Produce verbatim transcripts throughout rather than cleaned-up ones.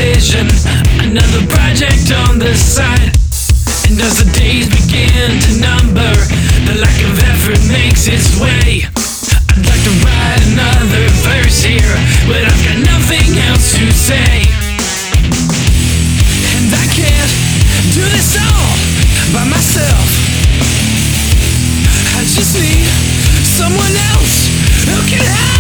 vision, another project on the side. And as the days begin to number, the lack of effort makes its way. I'd like to write another verse here, but I've got nothing else to say. And I can't do this all by myself. I just need someone else who can help.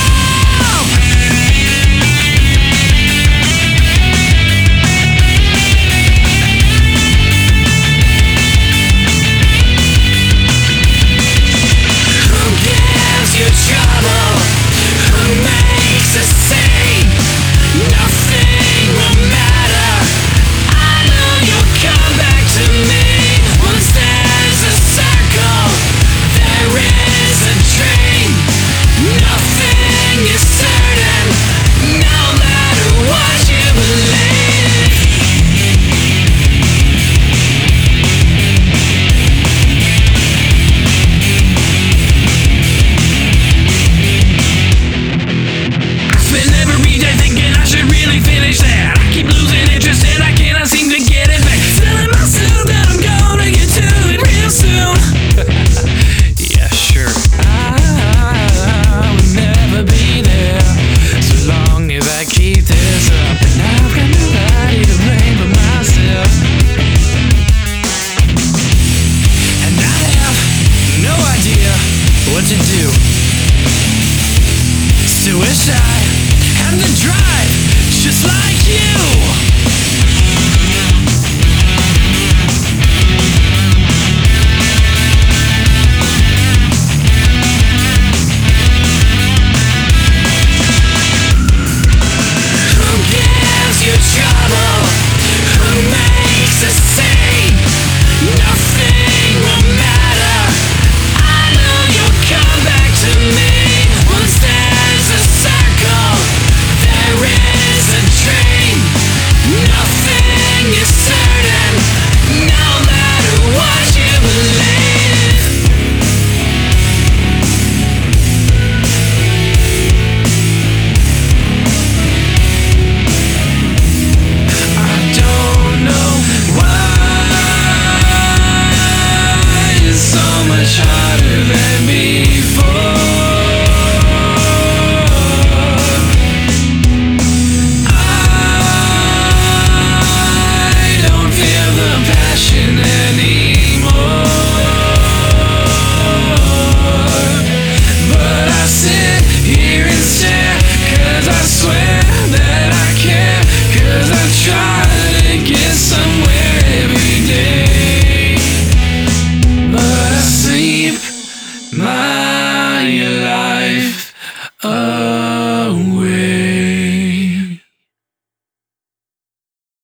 What to do? Still wish I had the drive, just like you.